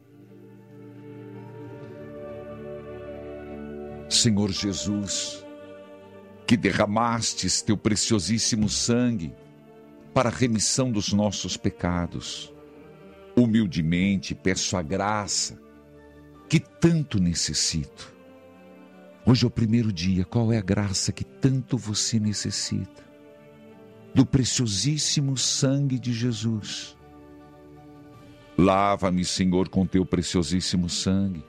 Senhor Jesus, que derramastes teu preciosíssimo sangue para a remissão dos nossos pecados, humildemente peço a graça que tanto necessito. Hoje é o primeiro dia, qual é a graça que tanto você necessita? Do preciosíssimo sangue de Jesus. Lava-me, Senhor, com teu preciosíssimo sangue.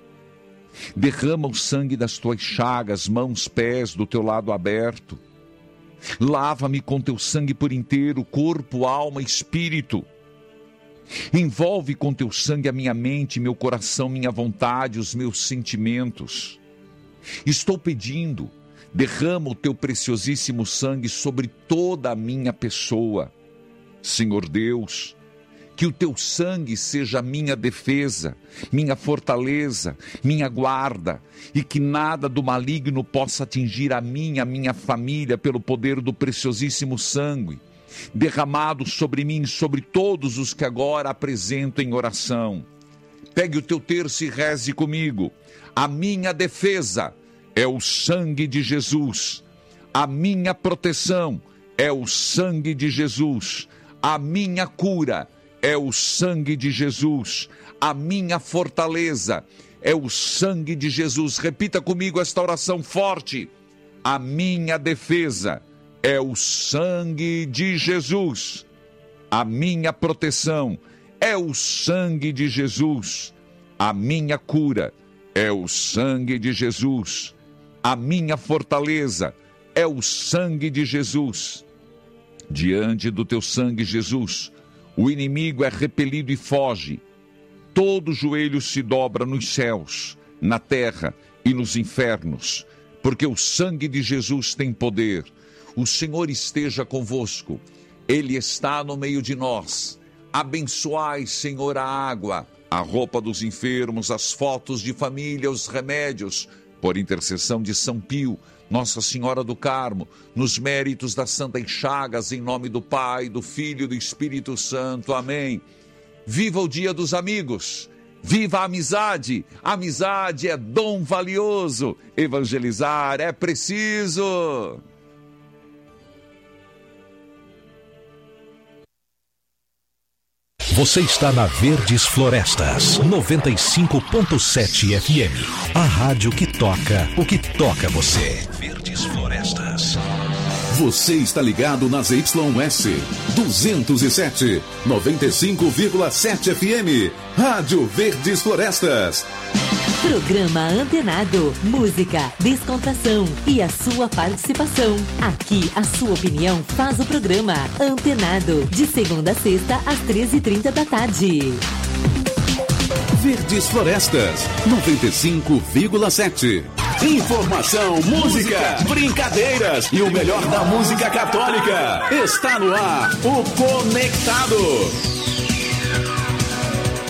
Derrama o sangue das tuas chagas, mãos, pés, do teu lado aberto. Lava-me com teu sangue por inteiro, corpo, alma, espírito. Envolve com teu sangue a minha mente, meu coração, minha vontade, os meus sentimentos. Estou pedindo, derrama o teu preciosíssimo sangue sobre toda a minha pessoa. Senhor Deus, que o teu sangue seja minha defesa, minha fortaleza, minha guarda, e que nada do maligno possa atingir a mim e a minha família pelo poder do preciosíssimo sangue, derramado sobre mim e sobre todos os que agora apresento em oração. Pegue o teu terço e reze comigo. A minha defesa é o sangue de Jesus. A minha proteção é o sangue de Jesus. A minha cura é o sangue de Jesus. A minha fortaleza é o sangue de Jesus. Repita comigo esta oração forte. A minha defesa é o sangue de Jesus. A minha proteção é o sangue de Jesus. A minha cura é o sangue de Jesus. A minha fortaleza é o sangue de Jesus. Diante do teu sangue, Jesus, o inimigo é repelido e foge. Todo joelho se dobra nos céus, na terra e nos infernos, porque o sangue de Jesus tem poder. O Senhor esteja convosco. Ele está no meio de nós. Abençoai, Senhor, a água, a roupa dos enfermos, as fotos de família, os remédios, por intercessão de São Pio, Nossa Senhora do Carmo, nos méritos das Santas Chagas, em nome do Pai, do Filho e do Espírito Santo. Amém. Viva o Dia dos Amigos. Viva a amizade. A amizade é dom valioso. Evangelizar é preciso. Você está na Verdes Florestas, noventa e cinco ponto sete F M. A rádio que toca o que toca você. Verdes Florestas. Você está ligado nas Y S duzentos e sete, noventa e cinco vírgula sete F M. Rádio Verdes Florestas. Programa Antenado, música, descontração e a sua participação. Aqui a sua opinião faz o programa Antenado, de segunda a sexta às treze e trinta da tarde. Verdes Florestas, noventa e cinco vírgula sete. Informação, música, brincadeiras e o melhor da música católica. Está no ar, o Conectado.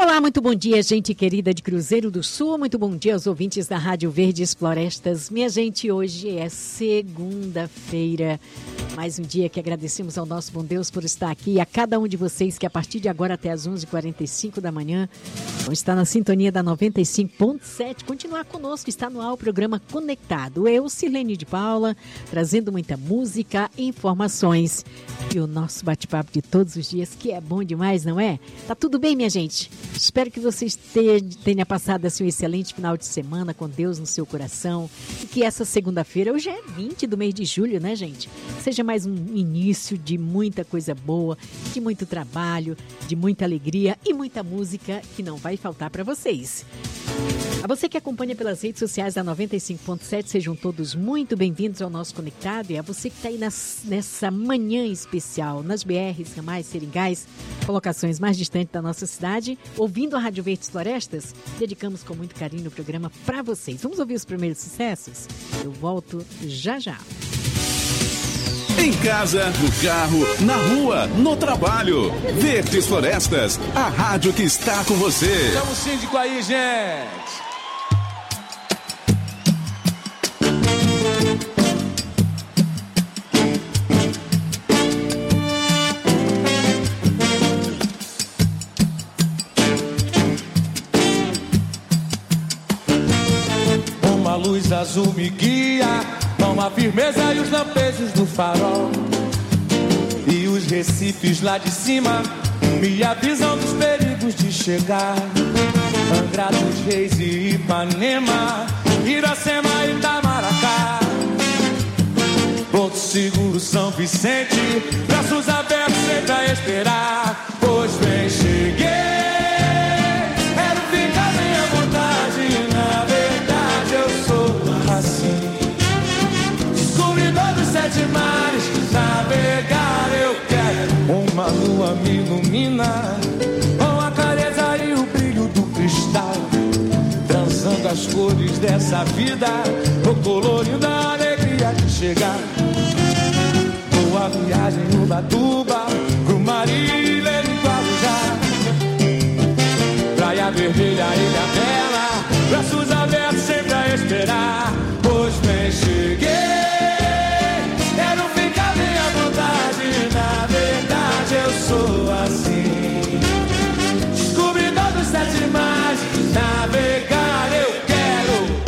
Olá, muito bom dia, gente querida de Cruzeiro do Sul. Muito bom dia aos ouvintes da Rádio Verdes Florestas. Minha gente, hoje é segunda-feira. Mais um dia que agradecemos ao nosso bom Deus por estar aqui. E a cada um de vocês que a partir de agora até as onze e quarenta e cinco da manhã vão estar na sintonia da noventa e cinco ponto sete. Continuar conosco, está no ar o programa Conectado. Eu, Silene de Paula, trazendo muita música, informações e o nosso bate-papo de todos os dias, que é bom demais, não é? Tá tudo bem, minha gente? Espero que vocês tenham passado assim, um excelente final de semana com Deus no seu coração e que essa segunda-feira, hoje é vinte do mês de julho, né, gente? Seja mais um início de muita coisa boa, de muito trabalho, de muita alegria e muita música que não vai faltar para vocês. A você que acompanha pelas redes sociais da noventa e cinco ponto sete, sejam todos muito bem-vindos ao nosso Conectado. E a você que está aí nas, nessa manhã especial, nas B Rs, ramais, seringais, colocações mais distantes da nossa cidade, ouvindo a Rádio Verdes Florestas, dedicamos com muito carinho o programa para vocês. Vamos ouvir os primeiros sucessos? Eu volto já já. Em casa, no carro, na rua, no trabalho. Verdes Florestas, a rádio que está com você. Chama o síndico aí, gente. Uma luz azul me guia, com a firmeza e os lampejos do farol. E os recifes lá de cima me avisam dos perigos de chegar. Angra dos Reis e Ipanema, Iracema e Itamaracá. Porto Seguro, São Vicente, braços abertos sempre a esperar. Pois bem, cheguei, quero ficar bem à vontade. Na verdade eu sou assim. Dos sete mares, navegar eu quero. Uma lua me ilumina, com a clareza e o brilho do cristal, transando as cores dessa vida, tô colorindo a alegria de chegar. Boa viagem no Ubatuba, pro Marília e Guarujá, Praia Vermelha, Ilha Bela, braços abertos sempre a esperar. Pois bem, cheguei, na verdade eu sou assim. Descobridor dos sete mares, navegar eu quero.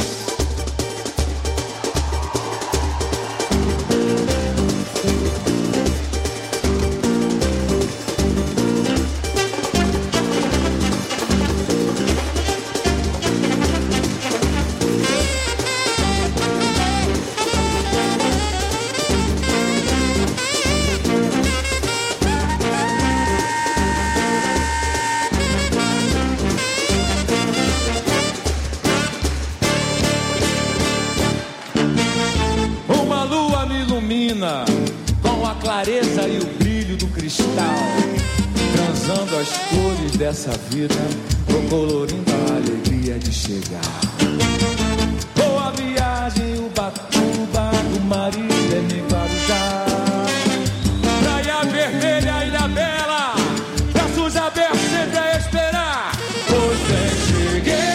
Com a clareza e o brilho do cristal, transando as cores dessa vida, colorindo a alegria de chegar. Boa viagem, Ubatuba, do Marília e Guarujá, Praia Vermelha, Ilha Bela, braços abertos sempre a esperar. Pois bem, cheguei.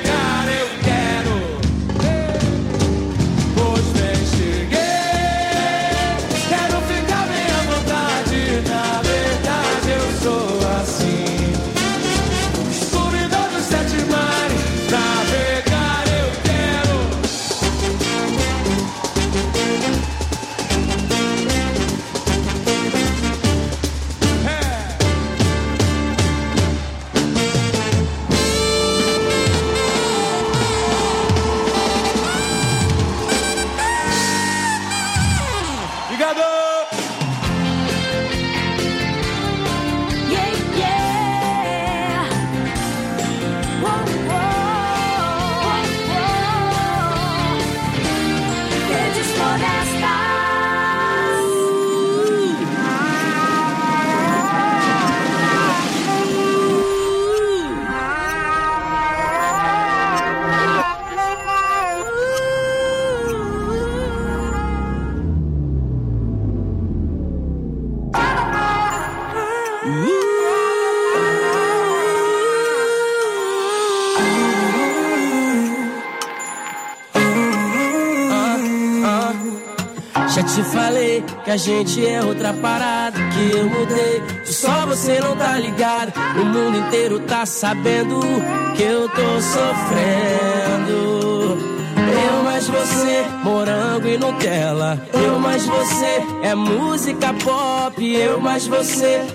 Pois bem, cheguei, Já te falei que a gente é outra parada, que eu mudei, só você não tá ligado. O mundo inteiro tá sabendo que eu tô sofrendo. Eu mais você, morango e Nutella. Eu mais você, é música pop. Eu mais você,